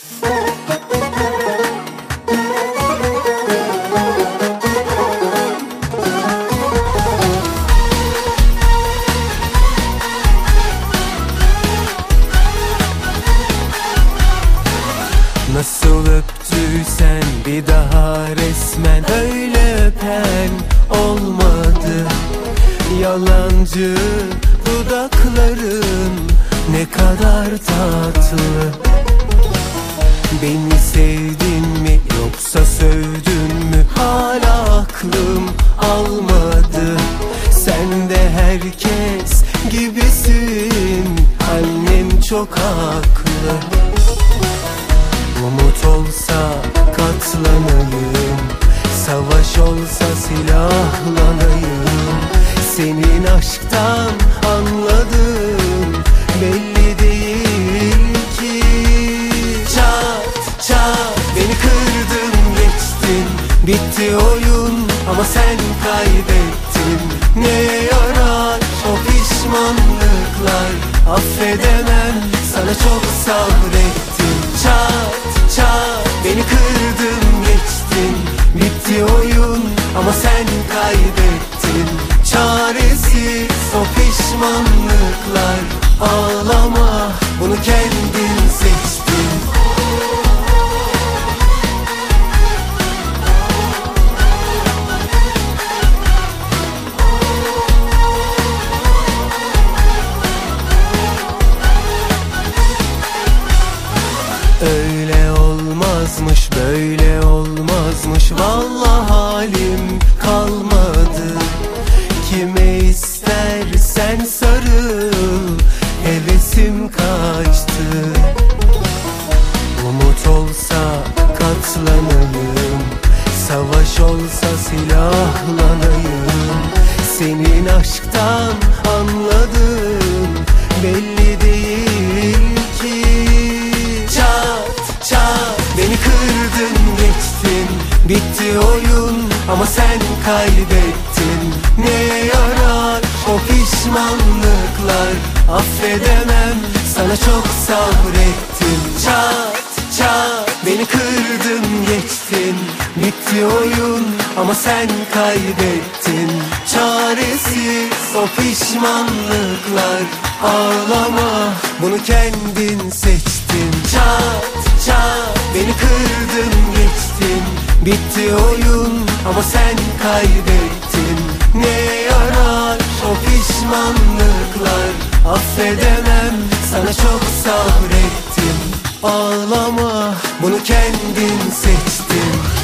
Nasıl öptüysen bir daha resmen öyle öpen olmadı. Yalancı dudakların ne kadar tatlı. Beni sevdin mi yoksa sövdün mü, hala aklım almadı. Sen de herkes gibisin, annem çok haklı. Umut olsa katlanayım, savaş olsa silahlanayım. Senin aşktan anladım, belli değil ki. Çat çat beni kırdın geçtin, bitti oyun ama sen kaybettin. Ne yarar o pişmanlıklar, affedemem, sana çok sabrettim. Çat çat beni kırdın geçtin, bitti oyun ama sen kaybettin. Çaresiz o pişmanlıklar, ağlama, bunu kendin seçtin. Öyle olmazmış, böyle olmazmış, vallahi halim kalmadı. Kime istersen sarıl, hevesim kaçtı. Umut olsa katlanayım, savaş olsa silahlanayım. Senin aşktan anladım, belli değil ki. Çat çat beni kırdın geçtin, bitti oyun ama sen kaybettin. Ne yarar o pişmanlıklar, affedemem, sana çok sabrettim. Çat çat beni kırdın geçtin, bitti oyun ama sen kaybettin. Çaresiz o pişmanlıklar, ağlama, bunu kendin seçtin. Çat çat beni kırdın geçtin, bitti oyun ama sen kaybettin. Ne yarar o pişmanlıklar, affedemem, sana çok sabrettim. Ağlama, bunu kendin seçtin.